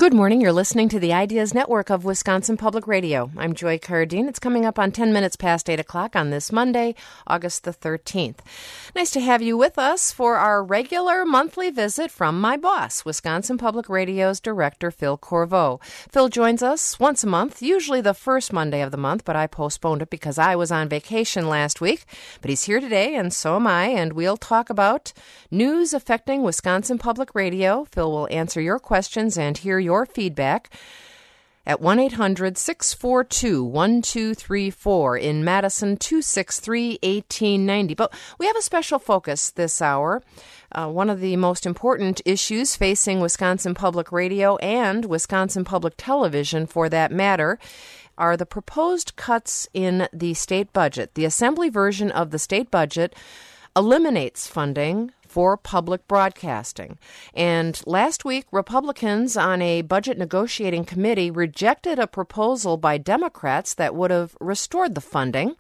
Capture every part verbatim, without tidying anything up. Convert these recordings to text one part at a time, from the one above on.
Good morning. You're listening to the Ideas Network of Wisconsin Public Radio. I'm Joy Carradine. It's coming up on ten minutes past eight o'clock on this Monday, August the thirteenth. Nice to have you with us for our regular monthly visit from my boss, Wisconsin Public Radio's director, Phil Corvo. Phil joins us once a month, usually the first Monday of the month, but I postponed it because I was on vacation last week. But he's here today, and so am I, and we'll talk about news affecting Wisconsin Public Radio. Phil will answer your questions and hear your feedback at one eight hundred six four two one two three four, in Madison two six three one eight nine zero. But we have a special focus this hour. Uh, one of the most important issues facing Wisconsin Public Radio and Wisconsin Public Television, for that matter, are the proposed cuts in the state budget. The Assembly version of the state budget eliminates funding for public broadcasting. And last week, Republicans on a budget negotiating committee rejected a proposal by Democrats that would have restored the funding.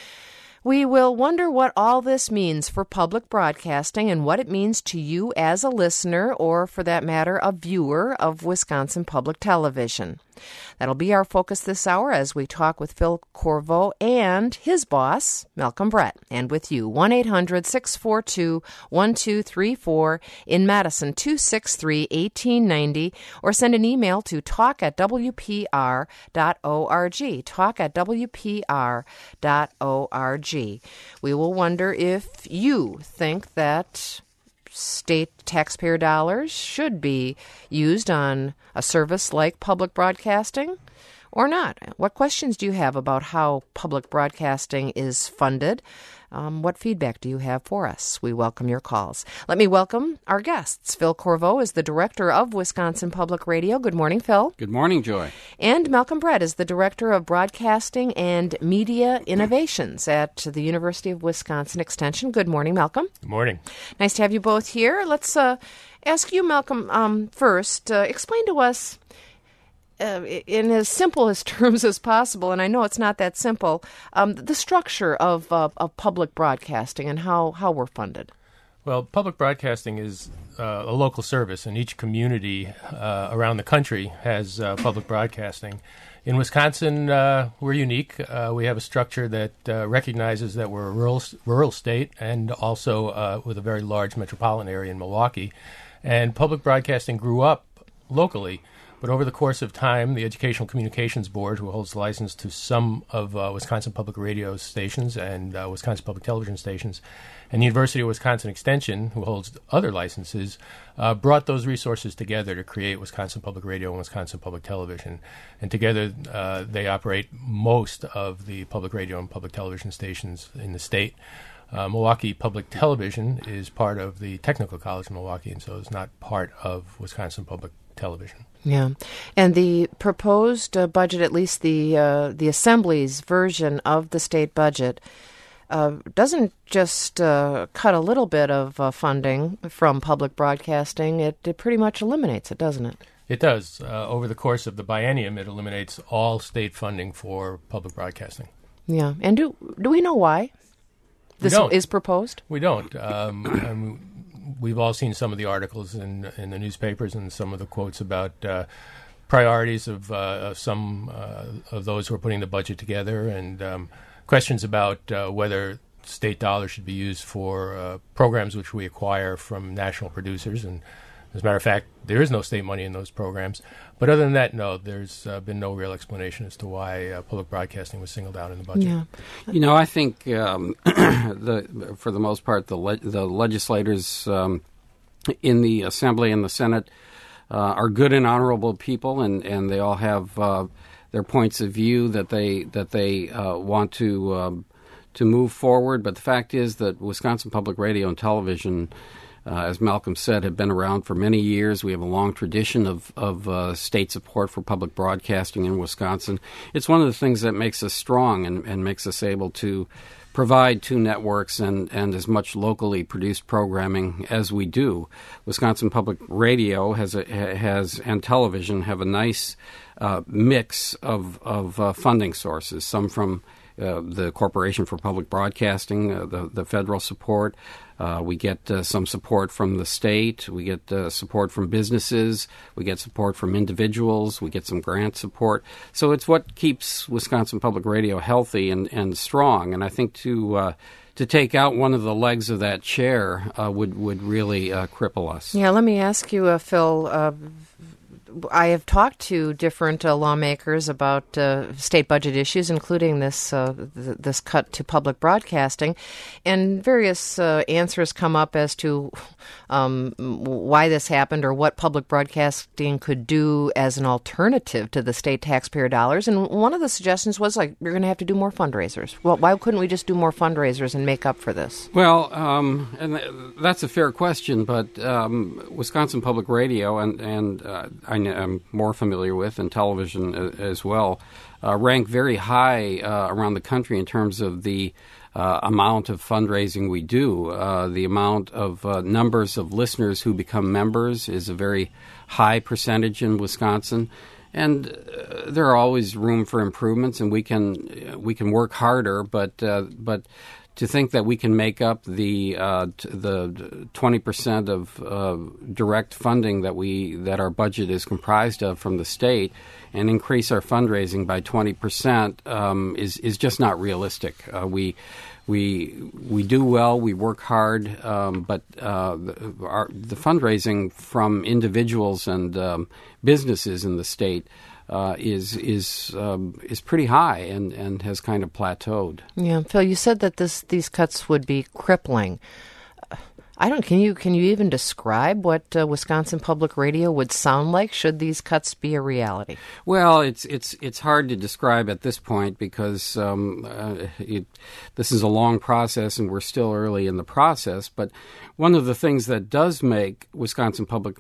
We will wonder what all this means for public broadcasting and what it means to you as a listener, or for that matter, a viewer of Wisconsin Public Television. That'll be our focus this hour as we talk with Phil Corvo and his boss, Malcolm Brett. And with you, one eight hundred six four two one two three four, in Madison two six three one eight nine zero, or send an email to talk at w p r dot org, talk at w p r dot org. We will wonder if you think that state taxpayer dollars should be used on a service like public broadcasting or not. What questions do you have about how public broadcasting is funded? Um, what feedback do you have for us? We welcome your calls. Let me welcome our guests. Phil Corvo is the director of Wisconsin Public Radio. Good morning, Phil. Good morning, Joy. And Malcolm Brett is the director of Broadcasting and Media Innovations at the University of Wisconsin Extension. Good morning, Malcolm. Good morning. Nice to have you both here. Let's uh, ask you, Malcolm, um, first. Uh, explain to us, Uh, in as simple as terms as possible, and I know it's not that simple, um, the structure of uh, of public broadcasting and how, how we're funded. Well, public broadcasting is uh, a local service, and each community uh, around the country has uh, public broadcasting. In Wisconsin, uh, we're unique. Uh, we have a structure that uh, recognizes that we're a rural, rural state, and also uh, with a very large metropolitan area in Milwaukee. And public broadcasting grew up locally. But over the course of time, the Educational Communications Board, who holds the license to some of uh, Wisconsin Public Radio stations and uh, Wisconsin Public Television stations, and the University of Wisconsin Extension, who holds other licenses, uh, brought those resources together to create Wisconsin Public Radio and Wisconsin Public Television. And together, uh, they operate most of the public radio and public television stations in the state. Uh, Milwaukee Public Television is part of the Technical College of Milwaukee, and so is not part of Wisconsin Public Television. Yeah, and the proposed uh, budget, at least the uh, the Assembly's version of the state budget, uh, doesn't just uh, cut a little bit of uh, funding from public broadcasting. It, it pretty much eliminates it, doesn't it? It does. Uh, over the course of the biennium, it eliminates all state funding for public broadcasting. Yeah, and do do we know why this we don't. is proposed? We don't. Um, um, We've all seen some of the articles in in the newspapers and some of the quotes about uh, priorities of, uh, of some uh, of those who are putting the budget together, and um, questions about uh, whether state dollars should be used for uh, programs which we acquire from national producers. And as a matter of fact, there is no state money in those programs. But other than that, no, there's uh, been no real explanation as to why uh, public broadcasting was singled out in the budget. Yeah. You know, I think um, the for the most part, the le- the legislators um, in the Assembly and the Senate uh, are good and honorable people, and, and they all have uh, their points of view that they that they uh, want to um, to move forward. But the fact is that Wisconsin Public Radio and Television, Uh, as Malcolm said, have been around for many years. We have a long tradition of, of uh, state support for public broadcasting in Wisconsin. It's one of the things that makes us strong and, and makes us able to provide two networks and, and as much locally produced programming as we do. Wisconsin Public Radio has a, has and television have a nice uh, mix of, of uh, funding sources, some from Uh, the Corporation for Public Broadcasting, uh, the, the federal support, Uh, we get uh, some support from the state. We get uh, support from businesses. We get support from individuals. We get some grant support. So it's what keeps Wisconsin Public Radio healthy and, and strong. And I think to uh, to take out one of the legs of that chair uh, would would really uh, cripple us. Yeah, let me ask you, uh, Phil. Uh, I have talked to different uh, lawmakers about uh, state budget issues, including this uh, th- this cut to public broadcasting, and various uh, answers come up as to um, why this happened or what public broadcasting could do as an alternative to the state taxpayer dollars. And one of the suggestions was, like, you're going to have to do more fundraisers. Well, why couldn't we just do more fundraisers and make up for this? Well, um, and th- that's a fair question, but um, Wisconsin Public Radio and and uh, I I'm more familiar with, and television as well, uh, rank very high uh, around the country in terms of the uh, amount of fundraising we do. Uh, the amount of uh, numbers of listeners who become members is a very high percentage in Wisconsin. And uh, there are always room for improvements, and we can we can work harder, but uh, but to think that we can make up the uh, t- the twenty percent of uh, direct funding that we that our budget is comprised of from the state, and increase our fundraising by twenty percent um, is is just not realistic. Uh, we we we do well, we work hard, um, but uh, the, our, the fundraising from individuals and um, businesses in the state Uh, is is um, is pretty high and, and has kind of plateaued. Yeah, Phil, you said that this these cuts would be crippling. I don't. Can you can you even describe what uh, Wisconsin Public Radio would sound like should these cuts be a reality? Well, it's it's it's hard to describe at this point because um, uh, it, this is a long process and we're still early in the process. But one of the things that does make Wisconsin Public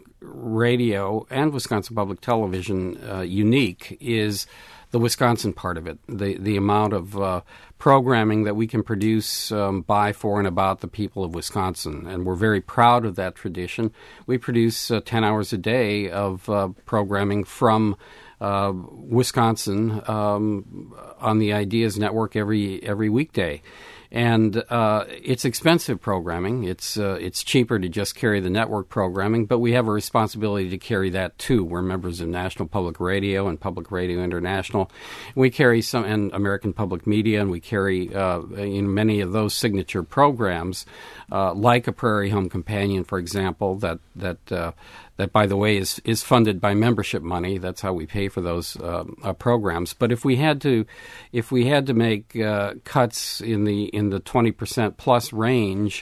Radio and Wisconsin Public Television uh, unique is the Wisconsin part of it, the the amount of uh, programming that we can produce um, by, for, and about the people of Wisconsin. And we're very proud of that tradition. We produce uh, ten hours a day of uh, programming from uh, Wisconsin um, on the Ideas Network every every weekday. And uh, it's expensive programming. It's uh, it's cheaper to just carry the network programming, but we have a responsibility to carry that too. We're members of National Public Radio and Public Radio International. We carry some and American Public Media, and we carry uh, in many of those signature programs, uh, like a Prairie Home Companion, for example, that that. Uh, That, by the way, is, is funded by membership money. That's how we pay for those uh, uh, programs. But if we had to, if we had to make uh, cuts in the in the twenty percent plus range,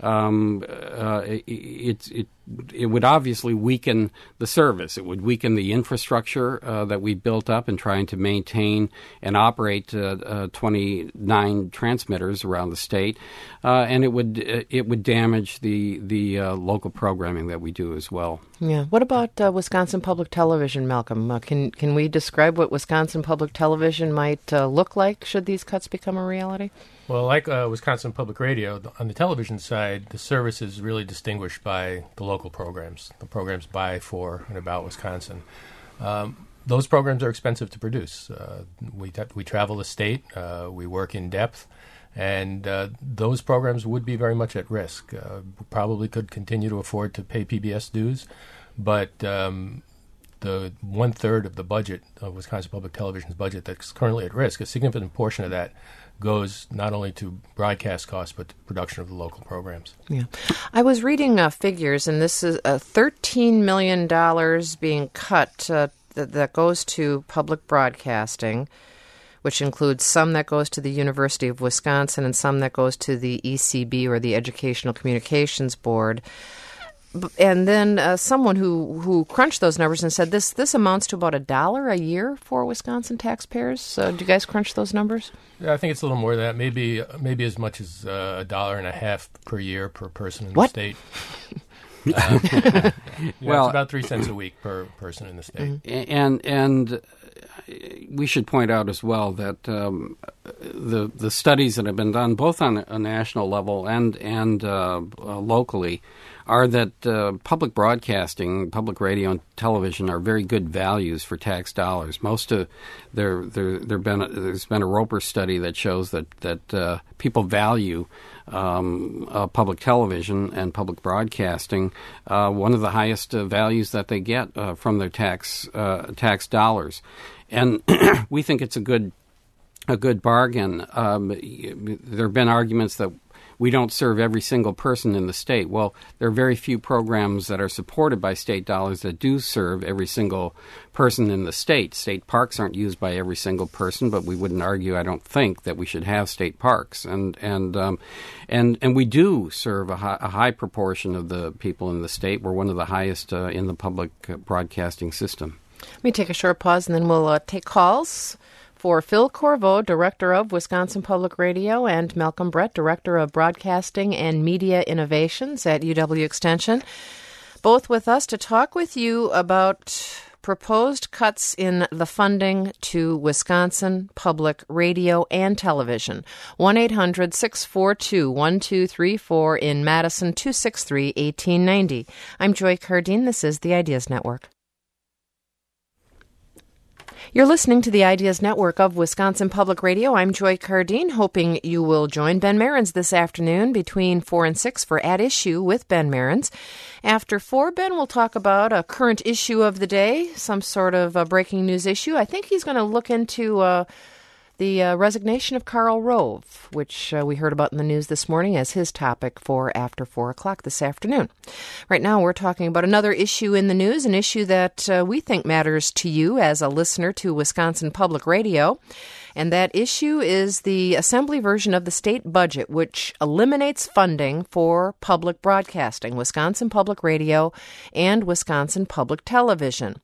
um, uh, it, it it would obviously weaken the service. It would weaken the infrastructure uh, that we built up in trying to maintain and operate uh, uh, twenty-nine transmitters around the state, uh, and it would uh, it would damage the the uh, local programming that we do as well. Yeah. What about uh, Wisconsin Public Television, Malcolm? Uh, can can we describe what Wisconsin Public Television might uh, look like should these cuts become a reality? Well, like uh, Wisconsin Public Radio, on the television side, the service is really distinguished by the local programs, the programs by, for, and about Wisconsin. Um, those programs are expensive to produce. Uh, we t- we travel the state, uh, we work in depth, and uh, those programs would be very much at risk. Uh, we probably could continue to afford to pay P B S dues, but um, the one-third of the budget of Wisconsin Public Television's budget that's currently at risk, a significant portion of that goes not only to broadcast costs but to production of the local programs. Yeah, I was reading uh, figures, and this is uh, thirteen million dollars being cut uh, th- that goes to public broadcasting, which includes some that goes to the University of Wisconsin and some that goes to the E C B, or the Educational Communications Board. And then uh, someone who, who crunched those numbers and said this this amounts to about a dollar a year for Wisconsin taxpayers. Uh, do you guys crunch those numbers? Yeah, I think it's a little more than that. Maybe maybe as much as uh, a dollar and a half per year per person in what? the state. uh, yeah, well, it's about three cents a week per person in the state. Mm-hmm. And and we should point out as well that um, the the studies that have been done both on a national level and and uh, uh, locally are that uh, public broadcasting, public radio and television are very good values for tax dollars. Most of there, there, there been a, there's been a Roper study that shows that that uh, people value um, uh, public television and public broadcasting. Uh, one of the highest uh, values that they get uh, from their tax uh, tax dollars, and we think it's a good a good bargain. Um, there have been arguments that we don't serve every single person in the state. Well, there are very few programs that are supported by state dollars that do serve every single person in the state. State parks aren't used by every single person, but we wouldn't argue, I don't think, that we should have state parks. And and um, and and we do serve a high, a high proportion of the people in the state. We're one of the highest uh, in the public broadcasting system. Let me take a short pause, and then we'll uh, take calls. For Phil Corvo, Director of Wisconsin Public Radio, and Malcolm Brett, Director of Broadcasting and Media Innovations at U W Extension, both with us to talk with you about proposed cuts in the funding to Wisconsin Public Radio and Television. one eight hundred six four two one two three four in Madison, two six three one eight nine zero. I'm Joy Cardine. This is the Ideas Network. You're listening to the Ideas Network of Wisconsin Public Radio. I'm Joy Cardine, hoping you will join Ben Marins this afternoon between four and six for At Issue with Ben Marins. After four, Ben will talk about a current issue of the day, some sort of a breaking news issue. I think he's going to look into uh, the uh, resignation of Karl Rove, which uh, we heard about in the news this morning as his topic for after four o'clock this afternoon. Right now, we're talking about another issue in the news, an issue that uh, we think matters to you as a listener to Wisconsin Public Radio. And that issue is the Assembly version of the state budget, which eliminates funding for public broadcasting, Wisconsin Public Radio and Wisconsin Public Television.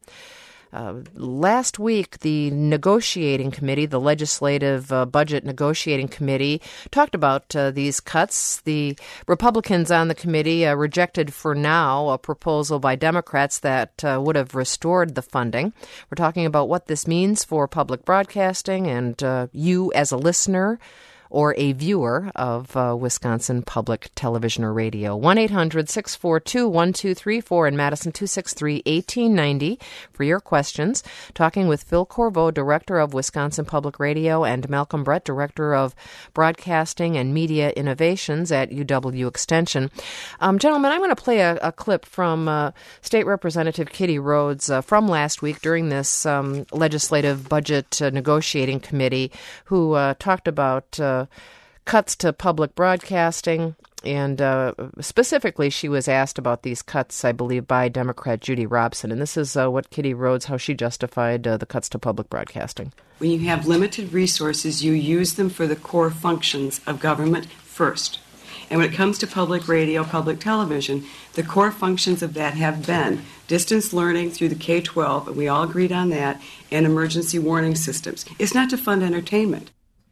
Uh, last week, the negotiating committee, the legislative uh, budget negotiating committee, talked about uh, these cuts. The Republicans on the committee uh, rejected for now a proposal by Democrats that uh, would have restored the funding. We're talking about what this means for public broadcasting and uh, you as a listener or a viewer of uh, Wisconsin Public Television or Radio. one eight hundred six four two one two three four in Madison, two six three one eight nine zero for your questions. Talking with Phil Corvo, Director of Wisconsin Public Radio, and Malcolm Brett, Director of Broadcasting and Media Innovations at U W Extension. Um, gentlemen, I'm going to play a, a clip from uh, State Representative Kitty Rhodes uh, from last week during this um, legislative budget uh, negotiating committee, who uh, talked about uh, cuts to public broadcasting, and uh, specifically she was asked about these cuts, I believe, by Democrat Judy Robson. And this is uh, what Kitty Rhodes, how she justified uh, the cuts to public broadcasting. When you have limited resources, you use them for the core functions of government first. And when it comes to public radio, public television, the core functions of that have been distance learning through the K twelve, and we all agreed on that, and emergency warning systems. It's not to fund entertainment.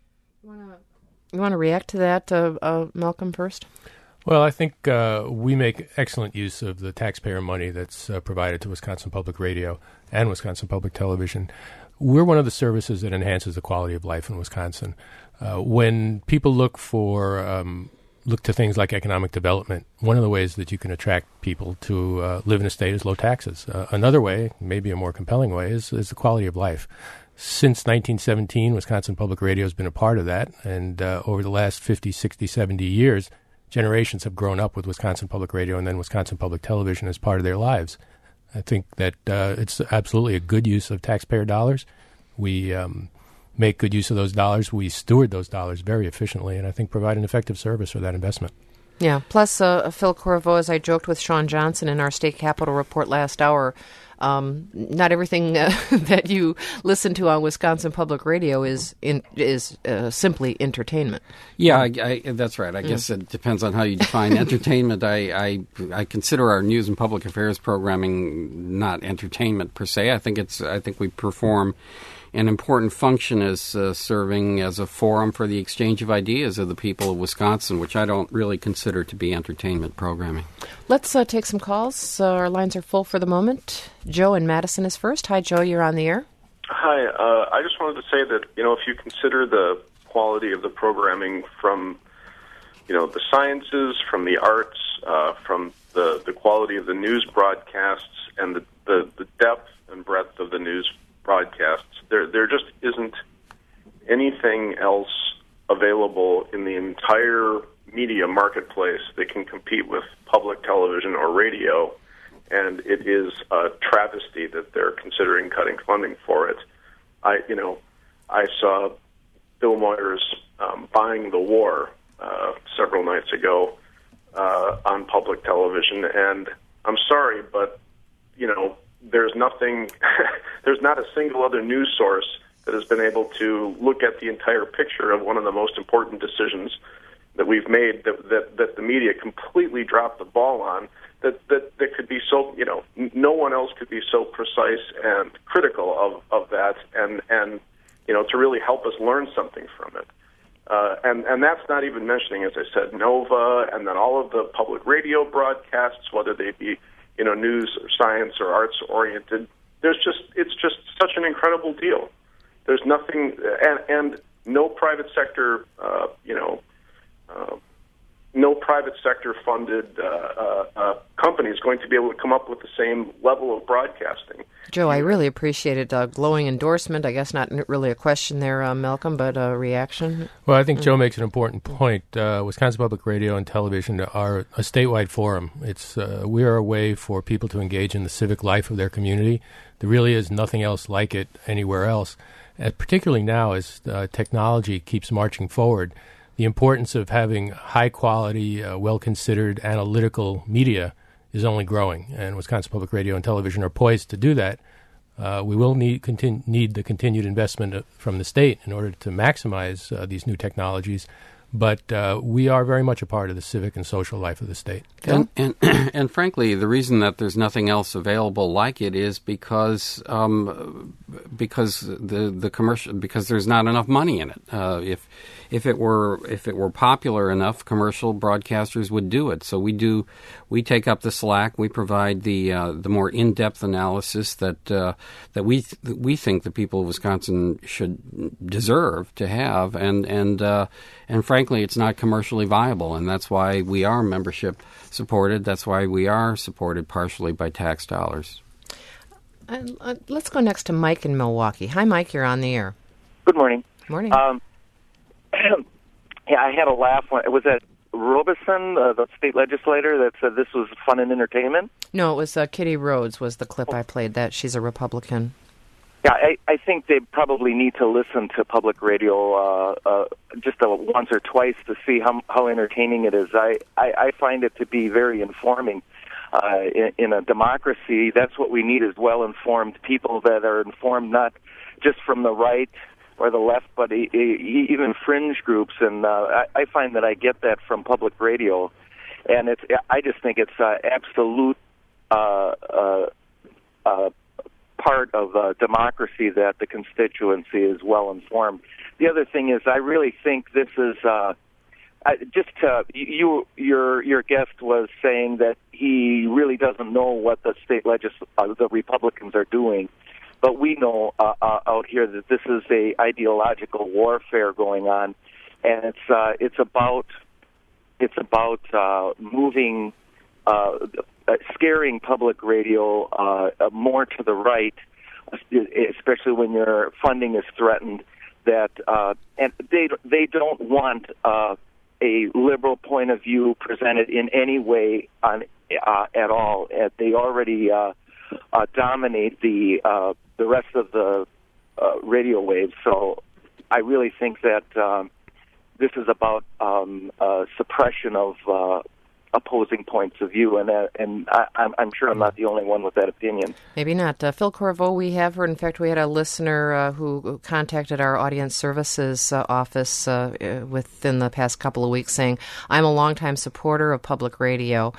You want to react to that, uh, uh, Malcolm, first? Well, I think uh, we make excellent use of the taxpayer money that's uh, provided to Wisconsin Public Radio and Wisconsin Public Television. We're one of the services that enhances the quality of life in Wisconsin. Uh, when people look for um, look to things like economic development, one of the ways that you can attract people to uh, live in a state is low taxes. Uh, another way, maybe a more compelling way, is, is the quality of life. Since nineteen seventeen, Wisconsin Public Radio has been a part of that, and uh, over the last fifty, sixty, seventy years, generations have grown up with Wisconsin Public Radio and then Wisconsin Public Television as part of their lives. I think that uh, it's absolutely a good use of taxpayer dollars. We um, make good use of those dollars. We steward those dollars very efficiently, and I think provide an effective service for that investment. Yeah. Plus, uh, Phil Corvo, as I joked with Sean Johnson in our state capitol report last hour, Um, not everything uh, that you listen to on Wisconsin Public Radio is in, is uh, simply entertainment. Yeah, I, I, that's right. I mm. guess it depends on how you define entertainment. I, I I consider our news and public affairs programming not entertainment per se. I think it's I think we perform an important function as uh, serving as a forum for the exchange of ideas of the people of Wisconsin, which I don't really consider to be entertainment programming. Let's uh, take some calls. Uh, our lines are full for the moment. Joe in Madison is first. Hi, Joe. You're on the air. Hi. Uh, I just wanted to say that, you know, if you consider the quality of the programming from, you know, the sciences, from the arts, uh, from the, the quality of the news broadcasts and the, the, the depth and breadth of the news broadcasts. There, there just isn't anything else available in the entire media marketplace that can compete with public television or radio, and it is a travesty that they're considering cutting funding for it. I, you know, I saw Bill Moyers um, buying the war uh, several nights ago uh, on public television, and I'm sorry, but you know, there's nothing, there's not a single other news source that has been able to look at the entire picture of one of the most important decisions that we've made that that, that the media completely dropped the ball on. That, that that could be so, you know, no one else could be so precise and critical of, of that, and, and you know, to really help us learn something from it. Uh, and, and that's not even mentioning, as I said, Nova, and then all of the public radio broadcasts, whether they be, you know, news or science or arts oriented. There's just, it's just such an incredible deal. There's nothing, and, and no private sector, uh, you know, uh, no private sector funded uh, uh, uh, company is going to be able to come up with the same level of broadcasting. Joe, I really appreciated a glowing endorsement. I guess not really a question there, uh, Malcolm, but a reaction. Well, I think mm. Joe makes an important point. Uh, Wisconsin Public Radio and Television are a statewide forum. It's uh, we are a way for people to engage in the civic life of their community. There really is nothing else like it anywhere else, and particularly now as uh, technology keeps marching forward. The importance of having high-quality, uh, well-considered analytical media is only growing, and Wisconsin Public Radio and Television are poised to do that. Uh, we will need continu- need the continued investment from the state in order to maximize uh, these new technologies, but uh, we are very much a part of the civic and social life of the state. And, and, and frankly, the reason that there's nothing else available like it is because um, because the the commercial because there's not enough money in it. Uh, if if it were if it were popular enough, commercial broadcasters would do it. So we do we take up the slack. We provide the uh, the more in-depth analysis that uh, that we th- we think the people of Wisconsin should deserve to have, and and uh, and frankly, it's not commercially viable, and that's why we are membership supported. That's why we are supported partially by tax dollars. Uh, uh, let's go next to Mike in Milwaukee. Hi, Mike. You're on the air. Good morning. Morning. Um, yeah, I had a laugh when was that Robeson, uh, the state legislator, that said this was fun and entertainment. No, it was uh, Kitty Rhodes was the clip I played. That she's a Republican. Yeah, I, I think they probably need to listen to public radio uh, uh, just a, once or twice to see how how entertaining it is. I, I, I find it to be very informing. Uh, in, in a democracy, that's what we need, is well-informed people that are informed not just from the right or the left, but e- e- even fringe groups. And uh, I, I find that I get that from public radio. And it's I just think it's uh, absolute uh, uh, uh, part of uh, democracy that the constituency is well-informed. The other thing is I really think this is... Uh, I, just uh, you, your your guest was saying that he really doesn't know what the state legis- uh, the Republicans are doing, but we know uh, uh, out here that this is a ideological warfare going on, and it's uh, it's about it's about uh, moving, uh, uh, scaring public radio uh, more to the right, especially when your funding is threatened. That uh, and they they don't want. Uh, a liberal point of view presented in any way on uh, at all. Uh, they already uh, uh, dominate the uh, the rest of the uh, radio waves. So I really think that um, this is about um, uh, suppression of uh, opposing points of view, and uh, and I, I'm, I'm sure I'm not the only one with that opinion. Maybe not. Uh, Phil Corvo, we have heard. In fact, we had a listener uh, who contacted our audience services uh, office uh, within the past couple of weeks saying, I'm a longtime supporter of public radio,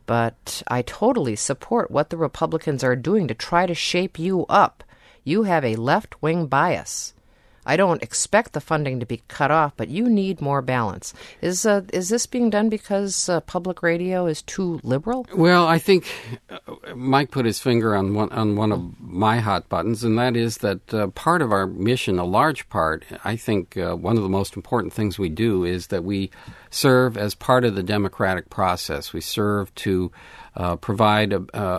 but I totally support what the Republicans are doing to try to shape you up. You have a left-wing bias. I don't expect the funding to be cut off, but you need more balance. Is uh, is this being done because uh, public radio is too liberal? Well, I think uh, Mike put his finger on one on one of my hot buttons, and that is that uh, part of our mission, a large part, I think uh, one of the most important things we do is that we serve as part of the democratic process. We serve to uh, provide a, a,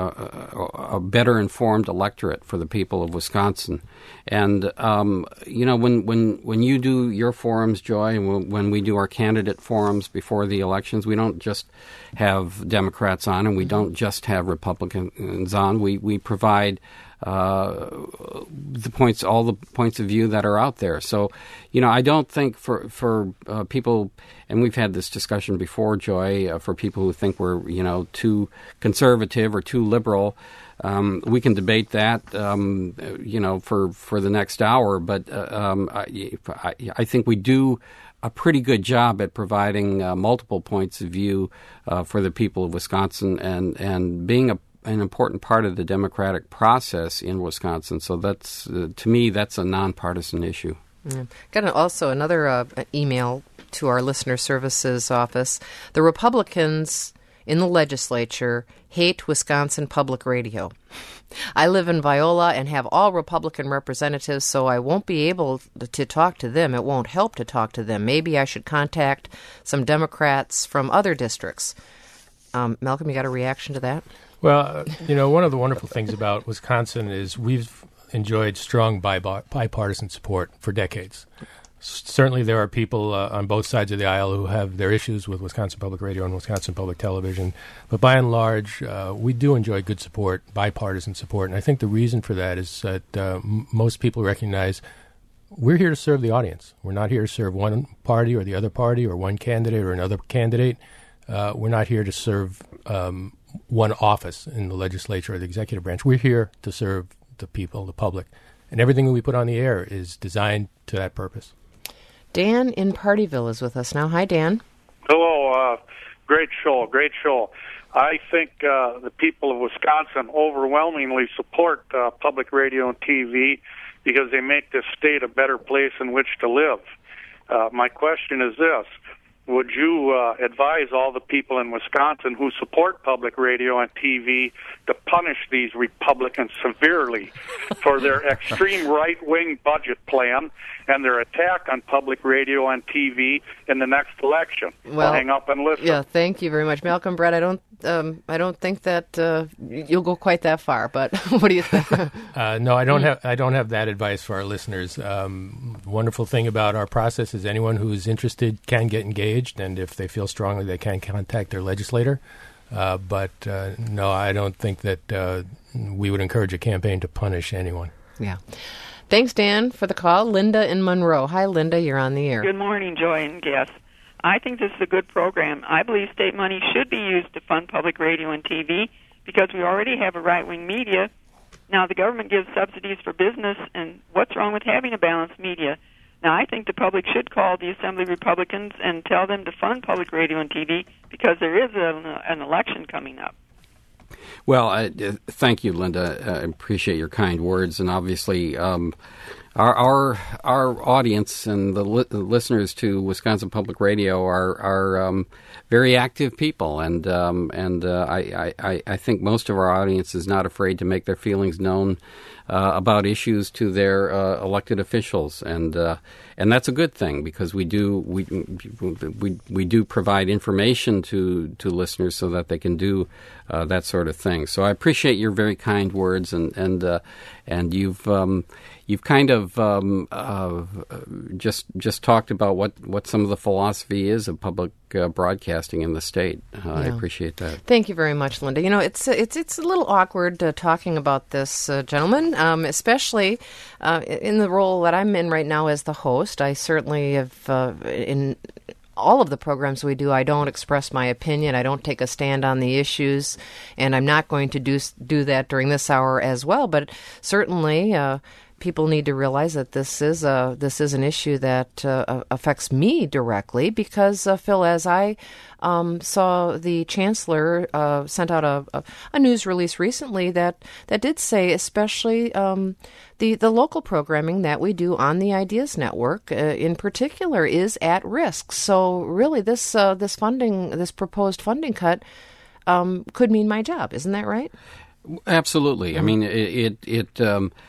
a, a better informed electorate for the people of Wisconsin. And, um, you know, when, when, when you do your forums, Joy, and when we do our candidate forums before the elections, we don't just have Democrats on and we don't just have Republicans on. We, we provide uh, the points, all the points of view that are out there. So, you know, I don't think for, for uh, people, and we've had this discussion before, Joy, uh, for people who think we're, you know, too conservative or too liberal, Um, we can debate that, um, you know, for, for the next hour, but uh, um, I, I, I think we do a pretty good job at providing uh, multiple points of view uh, for the people of Wisconsin and, and being a, an important part of the democratic process in Wisconsin. So that's, uh, to me, that's a nonpartisan issue. Yeah. Got an, also another uh, email to our listener services office. The Republicans in the legislature hate Wisconsin Public Radio. I live in Viola and have all Republican representatives, so I won't be able to talk to them. It won't help to talk to them. Maybe I should contact some Democrats from other districts. Um, Malcolm, you got a reaction to that? Well, uh, you know, one of the wonderful things about Wisconsin is we've enjoyed strong bipartisan support for decades. Certainly there are people uh, on both sides of the aisle who have their issues with Wisconsin Public Radio and Wisconsin Public Television. But by and large, uh, we do enjoy good support, bipartisan support. And I think the reason for that is that uh, m- most people recognize we're here to serve the audience. We're not here to serve one party or the other party or one candidate or another candidate. Uh, we're not here to serve um, one office in the legislature or the executive branch. We're here to serve the people, the public. And everything we put on the air is designed to that purpose. Dan in Partyville is with us now. Hi, Dan. Hello. Uh, great show. Great show. I think uh, the people of Wisconsin overwhelmingly support uh, public radio and T V because they make this state a better place in which to live. Uh, my question is this. Would you uh, advise all the people in Wisconsin who support public radio and T V to punish these Republicans severely for their extreme right-wing budget plan and their attack on public radio and T V in the next election? Well, I'll hang up and listen. Yeah, thank you very much, Malcolm. Brett, I don't, um, I don't think that uh, you'll go quite that far. But what do you think? uh, no, I don't have. I don't have that advice for our listeners. Um, the wonderful thing about our process is anyone who is interested can get engaged, and if they feel strongly, they can contact their legislator. Uh, but uh, no, I don't think that uh, we would encourage a campaign to punish anyone. Yeah. Thanks, Dan, for the call. Linda in Monroe. Hi, Linda. You're on the air. Good morning, Joy and guests. I think this is a good program. I believe state money should be used to fund public radio and T V because we already have a right-wing media. Now, the government gives subsidies for business, and what's wrong with having a balanced media? Now, I think the public should call the Assembly Republicans and tell them to fund public radio and T V because there is an, an election coming up. Well, I, uh, thank you, Linda. I appreciate your kind words. And obviously, um, our, our our audience and the, li- the listeners to Wisconsin Public Radio are are um, very active people, and um, and uh, I, I I think most of our audience is not afraid to make their feelings known uh, about issues to their uh, elected officials, and uh, and that's a good thing because we do we we we do provide information to to listeners so that they can do uh, that sort of thing. So I appreciate your very kind words, and and uh, and you've. Um, You've kind of um, uh, just just talked about what, what some of the philosophy is of public uh, broadcasting in the state. Uh, yeah. I appreciate that. Thank you very much, Linda. You know, it's it's it's a little awkward uh, talking about this, uh, gentlemen, um, especially uh, in the role that I'm in right now as the host. I certainly have uh, in. all of the programs we do, I don't express my opinion. I don't take a stand on the issues, and I'm not going to do do that during this hour as well. But certainly, uh, people need to realize that this is a this is an issue that uh, affects me directly because, uh, Phil, as I um, saw the chancellor uh, sent out a, a, a news release recently that, that did say, especially um, the the local programming that we do on the Ideas Network, uh, in particular, is at risk. So, really, this uh, this funding, this proposed funding cut, um, could mean my job. Isn't that right? Absolutely. Mm-hmm. I mean, it it. it um,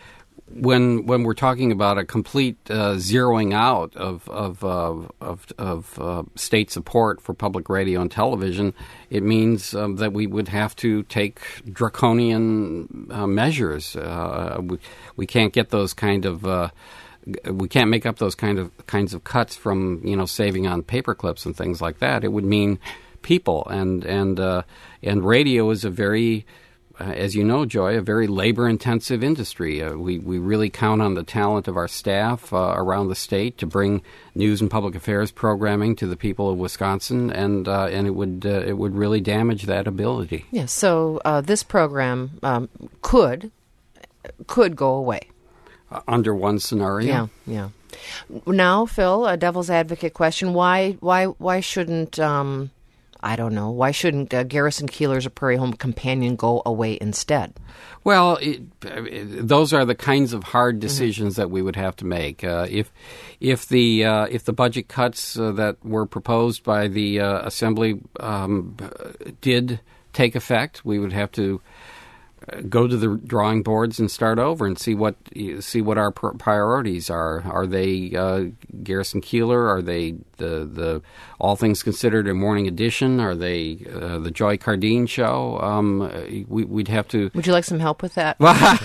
when when we're talking about a complete uh, zeroing out of of uh, of, of uh, state support for public radio and television, it means um, that we would have to take draconian uh, measures. Uh, we, we can't get those kind of uh, we can't make up those kind of kinds of cuts from, you know, saving on paper clips and things like that. It would mean people, and and uh, and radio is a very Uh, as you know, Joy, a very labor-intensive industry. Uh, we, we really count on the talent of our staff uh, around the state to bring news and public affairs programming to the people of Wisconsin, and uh, and it would uh, it would really damage that ability. Yeah. So uh, this program um, could could go away uh, under one scenario. Yeah. Yeah. Now, Phil, a devil's advocate question: Why why why shouldn't um, I don't know. Why shouldn't uh, Garrison Keillor's A Prairie Home Companion go away instead? Well, it, it, those are the kinds of hard decisions mm-hmm. that we would have to make. Uh, if if the uh, if the budget cuts uh, that were proposed by the uh, Assembly um, did take effect, we would have to go to the drawing boards and start over and see what see what our priorities are. Are they uh, Garrison Keillor? Are they the the All Things Considered a morning edition? Are they uh, the Joy Cardine show? Um, we, we'd have to. Would you like some help with that?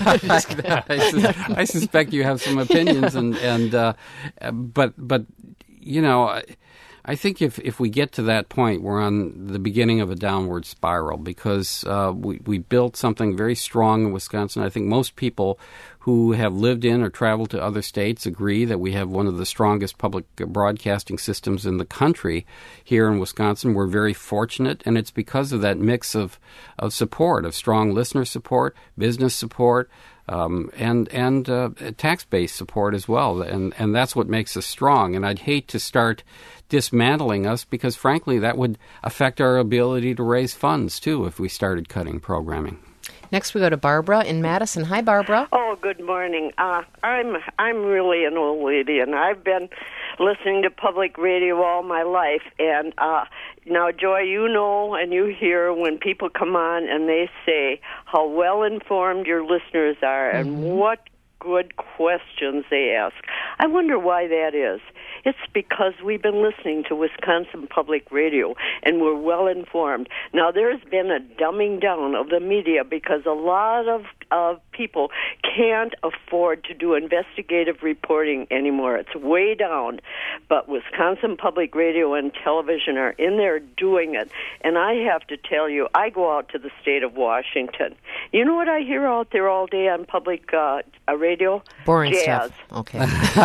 I, I, I suspect you have some opinions, and and uh, but but you know. I think if, if we get to that point, we're on the beginning of a downward spiral, because uh, we, we built something very strong in Wisconsin. I think most people who have lived in or traveled to other states agree that we have one of the strongest public broadcasting systems in the country here in Wisconsin. We're very fortunate, and it's because of that mix of, of support, of strong listener support, business support, Um, and and uh, tax-based support as well, and and that's what makes us strong. And I'd hate to start dismantling us, because frankly that would affect our ability to raise funds too if we started cutting programming. Next we go to Barbara in Madison. Hi, Barbara. Oh, good morning. Uh, I'm I'm really an old lady, and I've been listening to public radio all my life. And uh, now, Joy, you know and you hear when people come on and they say how well-informed your listeners are and mm-hmm. what good questions they ask. I wonder why that is. It's because we've been listening to Wisconsin Public Radio, and we're well-informed. Now, there's been a dumbing down of the media because a lot of, of people can't afford to do investigative reporting anymore. It's way down. But Wisconsin Public Radio and Television are in there doing it. And I have to tell you, I go out to the state of Washington. You know what I hear out there all day on public uh, radio? Boring jazz. stuff. Okay.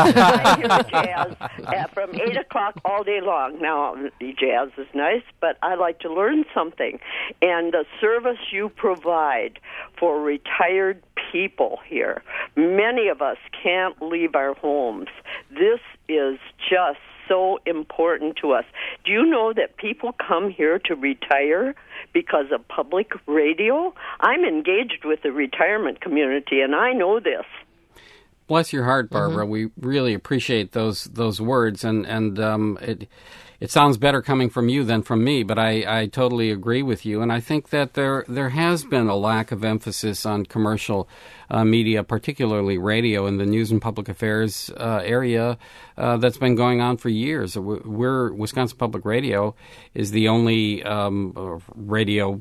I hear jazz uh, from eight o'clock all day long. Now, jazz is nice, but I like to learn something. And the service you provide for retired people here, many of us can't leave our homes. This is just so important to us. Do you know that people come here to retire because of public radio? I'm engaged with the retirement community, and I know this. Bless your heart, Barbara. Mm-hmm. We really appreciate those those words, and and um, it it sounds better coming from you than from me. But I, I totally agree with you, and I think that there there has been a lack of emphasis on commercial uh, media, particularly radio, in the news and public affairs uh, area. Uh, that's been going on for years. We're Wisconsin Public Radio is the only um, radio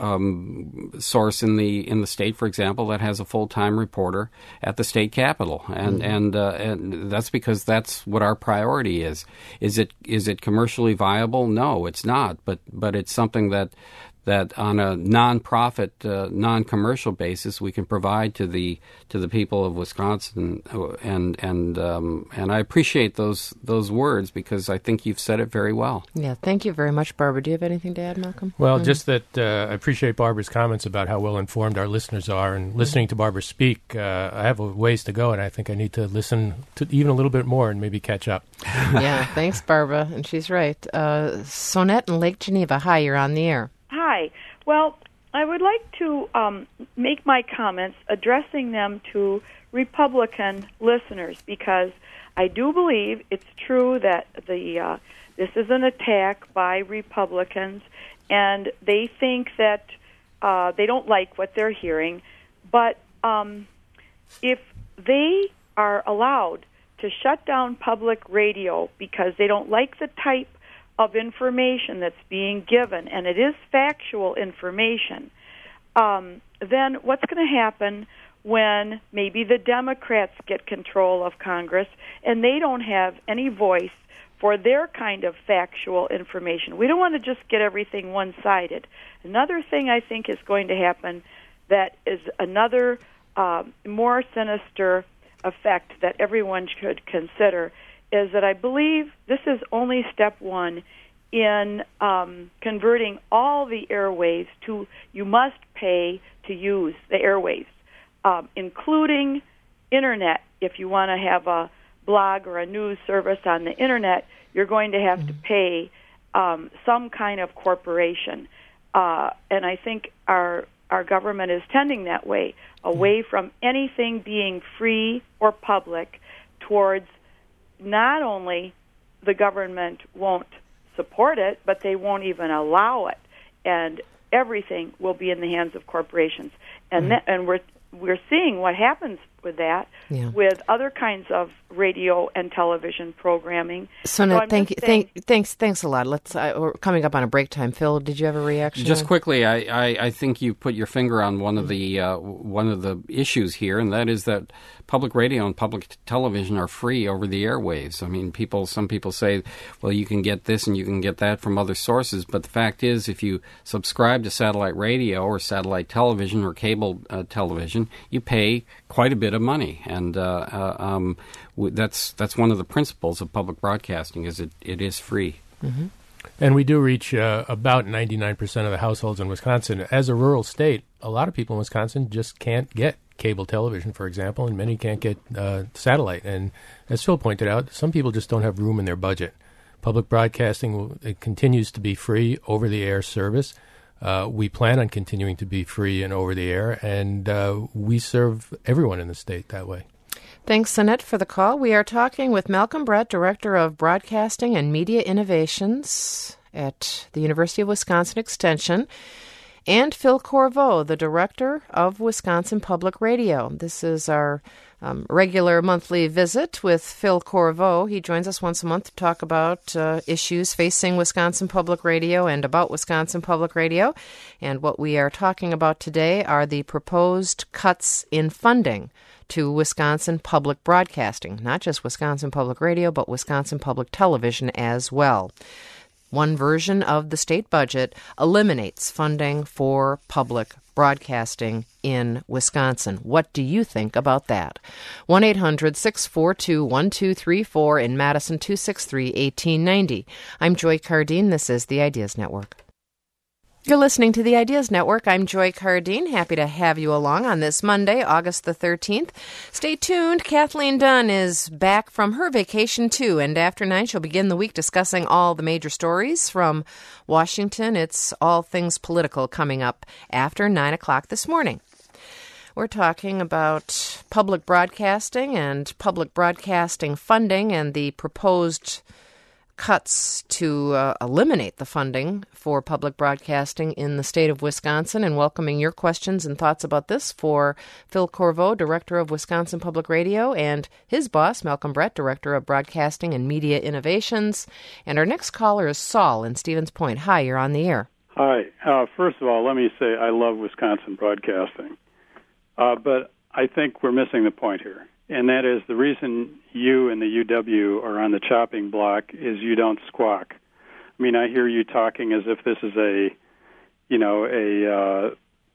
um, source in the in the state, for example, that has a full time reporter at the state capitol, and mm-hmm. and uh, and that's because that's what our priority is. Is it is it commercially viable? No, it's not. But but it's something that. that on a non-profit, uh, non-commercial basis, we can provide to the to the people of Wisconsin, and and um, and I appreciate those those words, because I think you've said it very well. Yeah, thank you very much, Barbara. Do you have anything to add, Malcolm? Well, mm-hmm. just that uh, I appreciate Barbara's comments about how well informed our listeners are, and listening to Barbara speak. Uh, I have a ways to go, and I think I need to listen to even a little bit more and maybe catch up. Yeah, thanks, Barbara, and she's right. Uh, Sonette in Lake Geneva. Hi, you're on the air. Hi. Well, I would like to um, make my comments addressing them to Republican listeners, because I do believe it's true that the uh, this is an attack by Republicans, and they think that uh, they don't like what they're hearing. But um, if they are allowed to shut down public radio because they don't like the type of information that's being given, and it is factual information, um, then what's going to happen when maybe the Democrats get control of Congress and they don't have any voice for their kind of factual information? We don't want to just get everything one-sided. Another thing I think is going to happen that is another uh, more sinister effect that everyone should consider is that I believe this is only step one in um, converting all the airwaves to, you must pay to use the airwaves, um, including Internet. If you want to have a blog or a news service on the Internet, you're going to have mm-hmm. to pay um, some kind of corporation. Uh, and I think our our government is tending that way, away mm-hmm. from anything being free or public, towards not only the government won't support it, but they won't even allow it, and everything will be in the hands of corporations. And mm-hmm. th- and we're we're seeing what happens with that, yeah. with other kinds of radio and television programming. So, so thank you, saying, thank, thanks, thanks a lot. Let's. Uh, we're coming up on a break time. Phil, did you have a reaction? Just quickly, I, I, I think you put your finger on one of the uh, one of the issues here, and that is that public radio and public t- television are free over the airwaves. I mean, people. Some people say, well, you can get this and you can get that from other sources, but the fact is, if you subscribe to satellite radio or satellite television or cable uh, television, you pay quite a bit of money, and uh, uh, um, w- that's that's one of the principles of public broadcasting, is it, it is free. Mm-hmm. And we do reach uh, about ninety-nine percent of the households in Wisconsin. As a rural state, a lot of people in Wisconsin just can't get cable television, for example, and many can't get uh, satellite. And as Phil pointed out, some people just don't have room in their budget. Public broadcasting will, it continues to be free over-the-air service. Uh, we plan on continuing to be free and over-the-air, and uh, we serve everyone in the state that way. Thanks, Annette, for the call. We are talking with Malcolm Brett, Director of Broadcasting and Media Innovations at the University of Wisconsin Extension, and Phil Corvo, the Director of Wisconsin Public Radio. This is our um, regular monthly visit with Phil Corvo. He joins us once a month to talk about uh, issues facing Wisconsin Public Radio and about Wisconsin Public Radio. And what we are talking about today are the proposed cuts in funding to Wisconsin Public Broadcasting, not just Wisconsin Public Radio, but Wisconsin Public Television as well. One version of the state budget eliminates funding for public broadcasting in Wisconsin. What do you think about that? one eight hundred six four two one two three four, in Madison, two six three one eight nine zero. I'm Joy Cardine. This is the Ideas Network. You're listening to the Ideas Network. I'm Joy Cardine. Happy to have you along on this Monday, August the thirteenth. Stay tuned. Kathleen Dunn is back from her vacation, too, and after nine, she'll begin the week discussing all the major stories from Washington. It's all things political coming up after nine o'clock this morning. We're talking about public broadcasting and public broadcasting funding and the proposed cuts to uh, eliminate the funding for public broadcasting in the state of Wisconsin, and welcoming your questions and thoughts about this for Phil Corvo, Director of Wisconsin Public Radio, and his boss, Malcolm Brett, Director of Broadcasting and Media Innovations. And our next caller is Saul in Stevens Point. Hi, you're on the air. Hi. Uh, first of all, let me say I love Wisconsin broadcasting, uh, but I think we're missing the point here. And that is, the reason you and the U W are on the chopping block is you don't squawk. I mean, I hear you talking as if this is a, you know, a uh,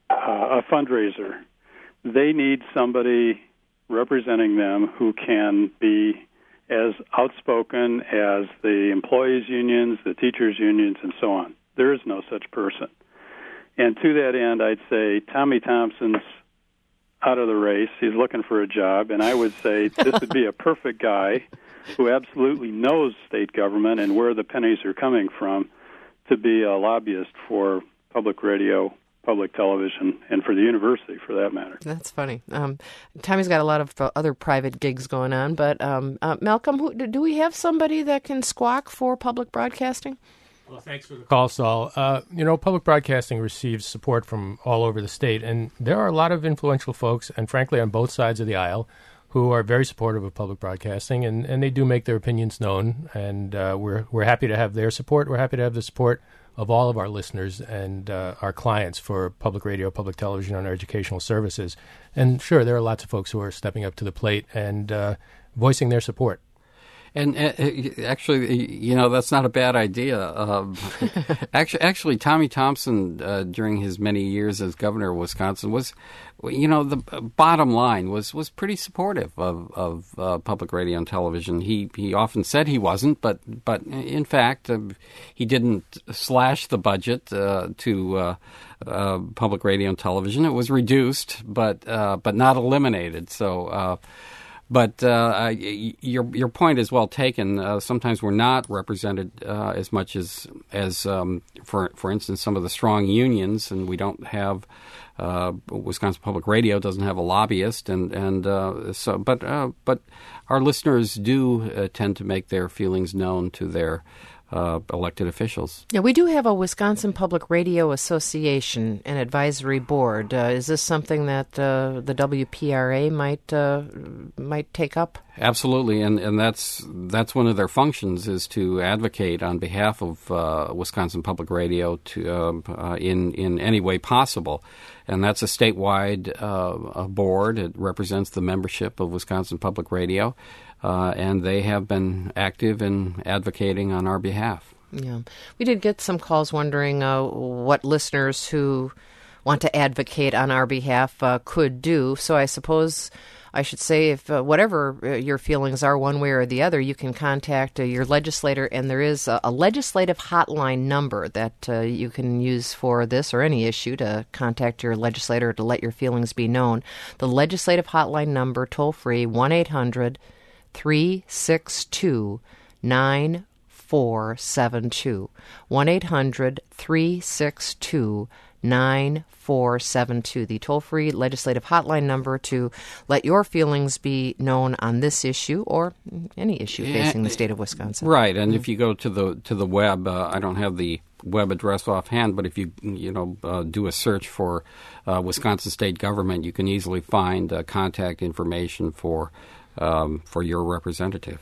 a fundraiser. They need somebody representing them who can be as outspoken as the employees' unions, the teachers' unions, and so on. There is no such person. And to that end, I'd say Tommy Thompson's out of the race. He's looking for a job, and I would say this would be a perfect guy who absolutely knows state government and where the pennies are coming from to be a lobbyist for public radio, public television, and for the university, for that matter. That's funny. Um, Tommy's got a lot of uh, other private gigs going on, but um, uh, Malcolm, who, do we have somebody that can squawk for public broadcasting? Well, thanks for the call, Saul. Uh, you know, public broadcasting receives support from all over the state, and there are a lot of influential folks, and frankly, on both sides of the aisle, who are very supportive of public broadcasting, and, and they do make their opinions known. And uh, we're we're happy to have their support. We're happy to have the support of all of our listeners and uh, our clients for public radio, public television, and our educational services. And sure, there are lots of folks who are stepping up to the plate and uh, voicing their support. And uh, actually, you know, that's not a bad idea. Uh, actually, actually, Tommy Thompson, uh, during his many years as governor of Wisconsin, was, you know, the bottom line was was pretty supportive of of uh, public radio and television. He he often said he wasn't, but but in fact, uh, he didn't slash the budget uh, to uh, uh, public radio and television. It was reduced, but uh, but not eliminated. So. Uh, But uh, your your point is well taken. Uh, sometimes we're not represented uh, as much as as um, for for instance some of the strong unions, and we don't have uh, Wisconsin Public Radio doesn't have a lobbyist, and and uh, so but uh, but our listeners do uh, tend to make their feelings known to their Uh, elected officials. Yeah, we do have a Wisconsin Public Radio Association and Advisory Board. Uh, is this something that uh, the W P R A might uh, might take up? Absolutely, and and that's that's one of their functions is to advocate on behalf of uh, Wisconsin Public Radio to uh, uh, in in any way possible, and that's a statewide uh, a board. It represents the membership of Wisconsin Public Radio. Uh, and they have been active in advocating on our behalf. Yeah. We did get some calls wondering uh, what listeners who want to advocate on our behalf uh, could do. So I suppose I should say if uh, whatever uh, your feelings are one way or the other, you can contact uh, your legislator, and there is a, a legislative hotline number that uh, you can use for this or any issue to contact your legislator to let your feelings be known. The legislative hotline number, toll-free, one eight hundred three six two nine four seven two. one eight hundred three six two nine four seven two. The toll-free legislative hotline number to let your feelings be known on this issue or any issue facing the state of Wisconsin. Right, and mm-hmm. if you go to the to the web, uh, I don't have the web address offhand, but if you you know uh, do a search for uh, Wisconsin state government, you can easily find uh, contact information for Um, for your representative.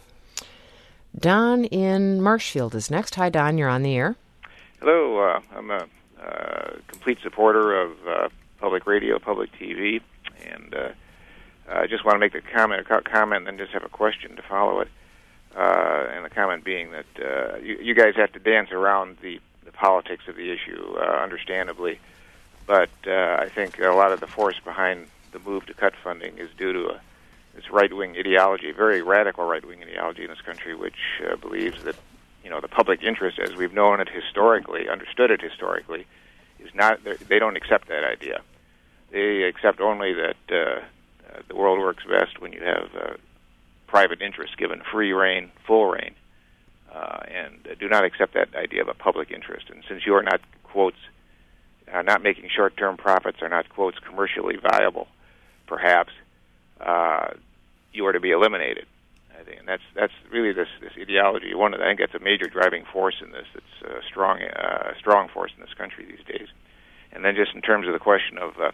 Don in Marshfield is next. Hi, Don. You're on the air. Hello. Uh, I'm a uh, complete supporter of uh, public radio, public T V, and uh, I just want to make a comment, a comment, and then just have a question to follow it. Uh, and the comment being that uh, you, you guys have to dance around the, the politics of the issue, uh, understandably, but uh, I think a lot of the force behind the move to cut funding is due to a It's right-wing ideology, very radical right-wing ideology in this country, which uh, believes that, you know, the public interest, as we've known it historically, understood it historically, is not. They don't accept that idea. They accept only that uh, uh, the world works best when you have uh, private interests given free rein, full rein, uh, and uh, do not accept that idea of a public interest. And since you are not, quotes, are not making short-term profits, are not, quotes, commercially viable, perhaps, Uh, you are to be eliminated. I think, and that's that's really this this ideology. One of the, I think that's a major driving force in this. It's a strong uh, strong force in this country these days. And then just in terms of the question of uh,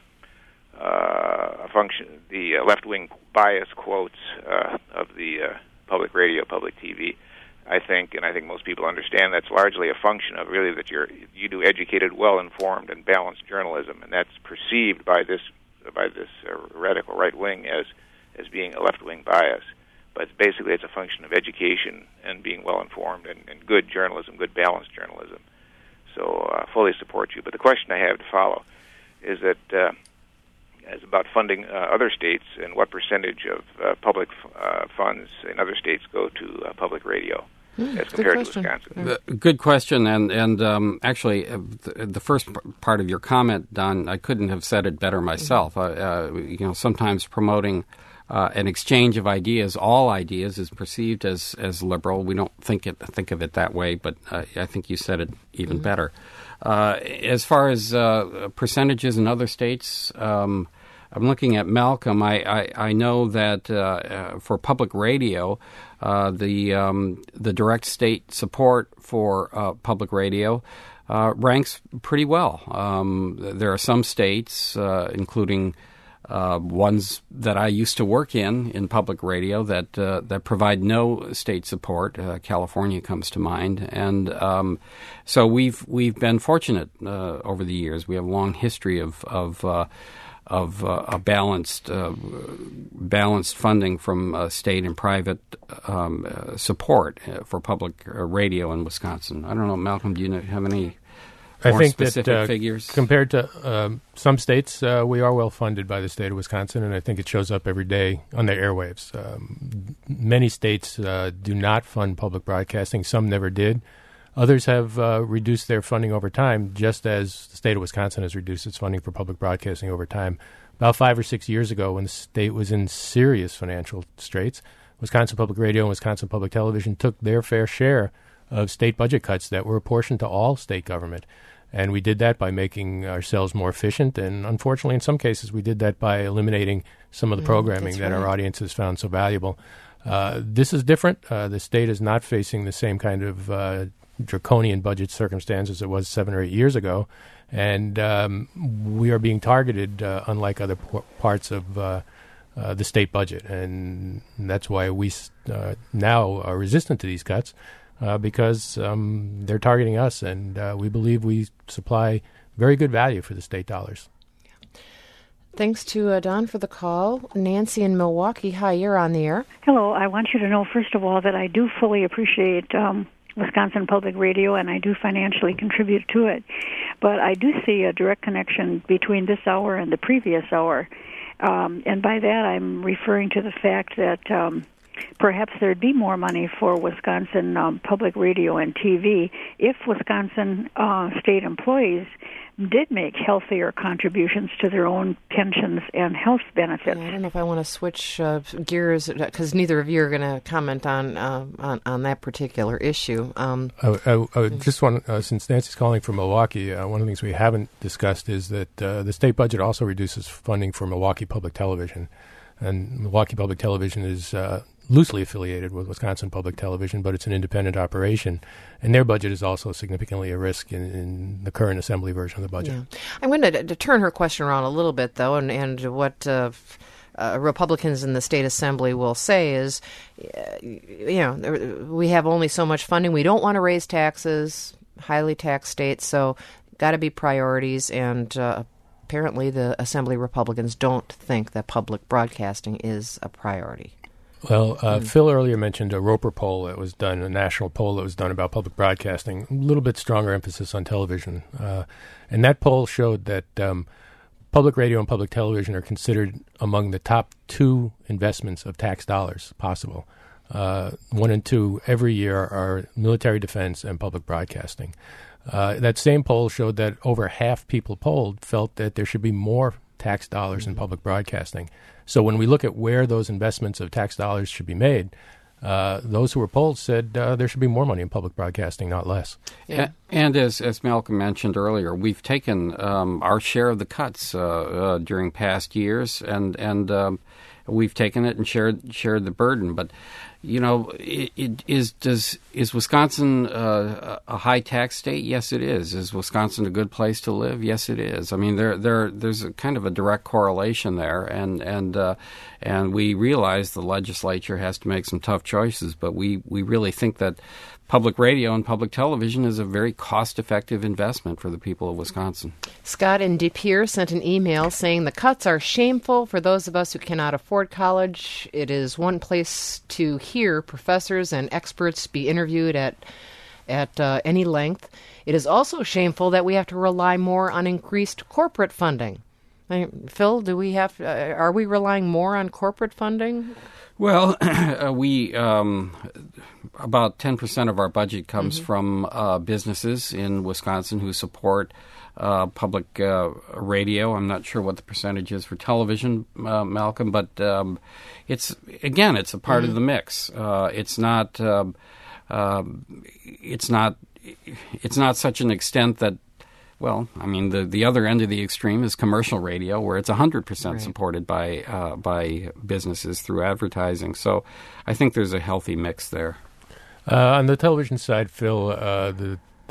uh, a function, the uh, left wing bias quotes uh, of the uh, public radio, public T V. I think, and I think most people understand, that's largely a function of really that you're you do educated, well informed, and balanced journalism, and that's perceived by this. by this uh, radical right wing as as being a left wing bias, but basically it's a function of education and being well informed and, and good journalism, good balanced journalism. So I uh, fully support you. But the question I have to follow is that uh, is about funding uh, other states and what percentage of uh, public uh, funds in other states go to uh, public radio. Mm, as compared to Wisconsin. Uh, good question, and and um, actually, uh, the, the first p- part of your comment, Don, I couldn't have said it better myself. Uh, uh, you know, sometimes promoting uh, an exchange of ideas, all ideas, is perceived as, as liberal. We don't think it think of it that way, but uh, I think you said it even mm-hmm. better. Uh, as far as uh, percentages in other states. Um, I'm looking at Malcolm. I, I, I know that uh, uh, for public radio, uh, the um, the direct state support for uh, public radio uh, ranks pretty well. Um, there are some states, uh, including uh, ones that I used to work in in public radio that uh, that provide no state support. Uh, California comes to mind, and um, so we've we've been fortunate uh, over the years. We have a long history of of uh, of uh, a balanced uh, balanced funding from uh, state and private um, uh, support for public uh, radio in Wisconsin. I don't know, Malcolm, do you know, have any I more think specific that, uh, figures? Compared to um, some states, uh, we are well funded by the state of Wisconsin, and I think it shows up every day on their airwaves. Um, many states uh, do not fund public broadcasting. Some never did. Others have uh, reduced their funding over time, just as the state of Wisconsin has reduced its funding for public broadcasting over time. About five or six years ago, when the state was in serious financial straits, Wisconsin Public Radio and Wisconsin Public Television took their fair share of state budget cuts that were apportioned to all state government. And we did that by making ourselves more efficient, and unfortunately, in some cases, we did that by eliminating some of the programming mm, that right. our audiences found so valuable. Uh, this is different. Uh, the state is not facing the same kind of uh, draconian budget circumstances it was seven or eight years ago, and um, we are being targeted uh, unlike other p- parts of uh, uh, the state budget, and that's why we uh, now are resistant to these cuts uh, because um, they're targeting us, and uh, we believe we supply very good value for the state dollars. Thanks to uh, Don for the call. Nancy in Milwaukee, hi, you're on the air. Hello. I want you to know, first of all, that I do fully appreciate um, Wisconsin Public Radio, and I do financially contribute to it. But I do see a direct connection between this hour and the previous hour. Um, and by that, I'm referring to the fact that um, perhaps there'd be more money for Wisconsin um, Public Radio and T V if Wisconsin uh, state employees did make healthier contributions to their own pensions and health benefits. Yeah, I don't know if I want to switch uh, gears because neither of you are going to comment on, uh, on on that particular issue. Um, I, I, I just want, uh, since Nancy's calling from Milwaukee, uh, one of the things we haven't discussed is that uh, the state budget also reduces funding for Milwaukee Public Television, and Milwaukee Public Television is uh, loosely affiliated with Wisconsin Public Television, but it's an independent operation, and their budget is also significantly at risk in, in the current assembly version of the budget. Yeah. I'm going to, to turn her question around a little bit, though, and, and what uh, uh, Republicans in the state assembly will say is, uh, you know, we have only so much funding. We don't want to raise taxes, highly taxed states, so got to be priorities, and uh, apparently the assembly Republicans don't think that public broadcasting is a priority. Well, uh, mm. Phil earlier mentioned a Roper poll that was done, a national poll that was done about public broadcasting, a little bit stronger emphasis on television. Uh, and that poll showed that um, public radio and public television are considered among the top two investments of tax dollars possible. Uh, one and two every year are military defense and public broadcasting. Uh, that same poll showed that over half people polled felt that there should be more tax dollars in public broadcasting. So when we look at where those investments of tax dollars should be made, uh, those who were polled said uh, there should be more money in public broadcasting, not less. Yeah. And as as Malcolm mentioned earlier, we've taken um, our share of the cuts uh, uh, during past years, and and um, we've taken it and shared shared the burden. But you know, it, it is does is Wisconsin uh, a high tax state? Yes, it is. Is Wisconsin a good place to live? Yes, it is. I mean, there there there's a kind of a direct correlation there, and and uh, and we realize the legislature has to make some tough choices, but we, we really think that public radio and public television is a very cost-effective investment for the people of Wisconsin. Scott in De Pere sent an email saying the cuts are shameful for those of us who cannot afford college. It is one place to hear professors and experts be interviewed at at uh, any length. It is also shameful that we have to rely more on increased corporate funding. I mean, Phil, do we have? Uh, are we relying more on corporate funding? Well, uh, we um, about ten percent of our budget comes mm-hmm. from uh, businesses in Wisconsin who support uh, public uh, radio. I'm not sure what the percentage is for television, uh, Malcolm, but um, it's again, it's a part mm-hmm. of the mix. Uh, it's not. Uh, uh, it's not. It's not such an extent that. Well, I mean, the, the other end of the extreme is commercial radio, where it's one hundred percent right. supported by uh, by businesses through advertising. So I think there's a healthy mix there. Uh, on the television side, Phil, uh, the,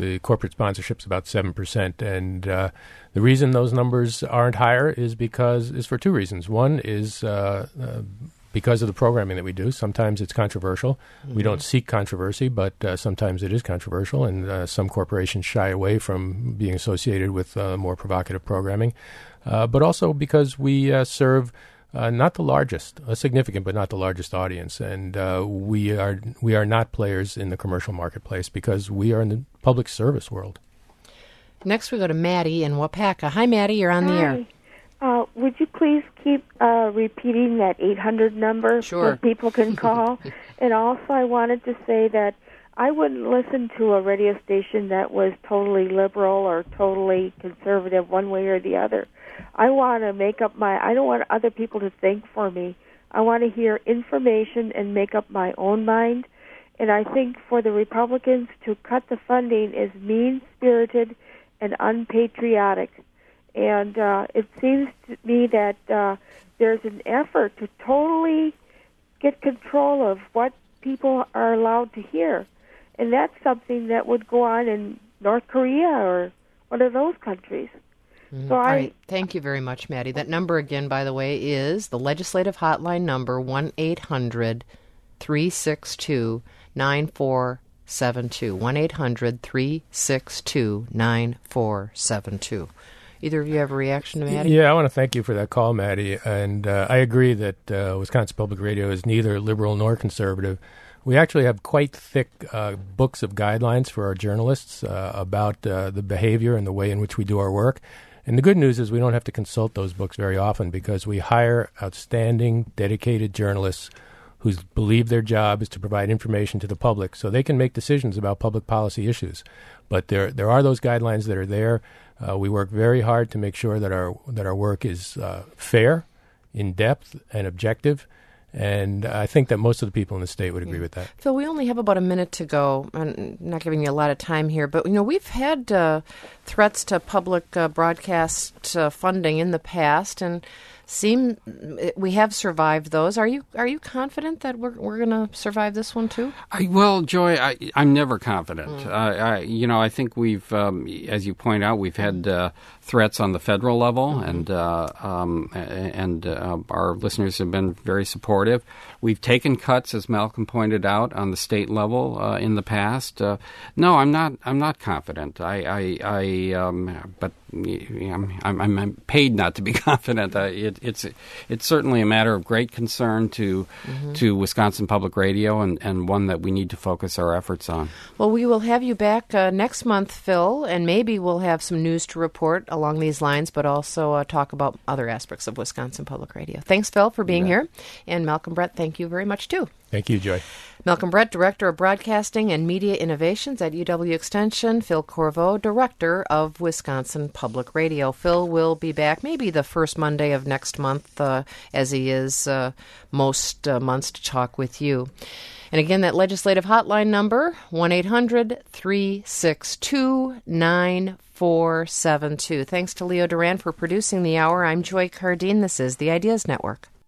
The corporate sponsorship's about seven percent. And uh, the reason those numbers aren't higher is because is for two reasons. One is uh, uh, because of the programming that we do. Sometimes it's controversial. Mm-hmm. We don't seek controversy, but uh, sometimes it is controversial, and uh, some corporations shy away from being associated with uh, more provocative programming. Uh, but also because we uh, serve uh, not the largest, a significant but not the largest audience, and uh, we are we are not players in the commercial marketplace because we are in the public service world. Next, we go to Maddie in Wapaka. Hi, Maddie. You're on Hi. the air. Uh, would you please keep uh, repeating that eight hundred number Sure. so people can call? And also, I wanted to say that I wouldn't listen to a radio station that was totally liberal or totally conservative one way or the other. I want to make up my, I don't want other people to think for me. I want to hear information and make up my own mind. And I think for the Republicans to cut the funding is mean-spirited and unpatriotic. And uh, it seems to me that uh, there's an effort to totally get control of what people are allowed to hear. And that's something that would go on in North Korea or one of those countries. Mm, so all I, right. Thank you very much, Maddie. That number again, by the way, is the legislative hotline number, one eight hundred three six two nine four seven two. one eight hundred three six two nine four seven two. Either of you have a reaction to Maddie? Yeah, I want to thank you for that call, Maddie. And uh, I agree that uh, Wisconsin Public Radio is neither liberal nor conservative. We actually have quite thick uh, books of guidelines for our journalists uh, about uh, the behavior and the way in which we do our work. And the good news is we don't have to consult those books very often because we hire outstanding, dedicated journalists who believe their job is to provide information to the public so they can make decisions about public policy issues. But there there are those guidelines that are there. Uh, we work very hard to make sure that our that our work is uh, fair, in depth, and objective. And I think that most of the people in the state would agree yeah. with that. Phil, we only have about a minute to go. I'm not giving you a lot of time here, but you know we've had uh, threats to public uh, broadcast uh, funding in the past, and seem we have survived those. Are you are you confident that we're we're going to survive this one too? I, well, Joy, I, I'm never confident. Mm. Uh, I, you know, I think we've, um, as you point out, we've had uh, threats on the federal level, mm-hmm. and uh, um, and uh, our listeners have been very supportive. We've taken cuts, as Malcolm pointed out, on the state level uh, in the past. Uh, no, I'm not. I'm not confident. I, I, I um, but I'm, I'm, I'm paid not to be confident. Uh, it, it's it's certainly a matter of great concern to mm-hmm. to Wisconsin Public Radio, and, and one that we need to focus our efforts on. Well, we will have you back uh, next month, Phil, and maybe we'll have some news to report along these lines, but also uh, talk about other aspects of Wisconsin Public Radio. Thanks, Phil, for being yeah. here, and Malcolm Brett, thank you very much too. Thank you, Joy. Malcolm Brett, Director of Broadcasting and Media Innovations at U W Extension. Phil Corvo, Director of Wisconsin Public Radio. Phil will be back maybe the first Monday of next month, uh, as he is uh, most uh, months, to talk with you. And again, that legislative hotline number, one eight hundred three six two nine four seven two. Thanks to Leo Duran for producing the hour. I'm Joy Cardine. This is the Ideas Network.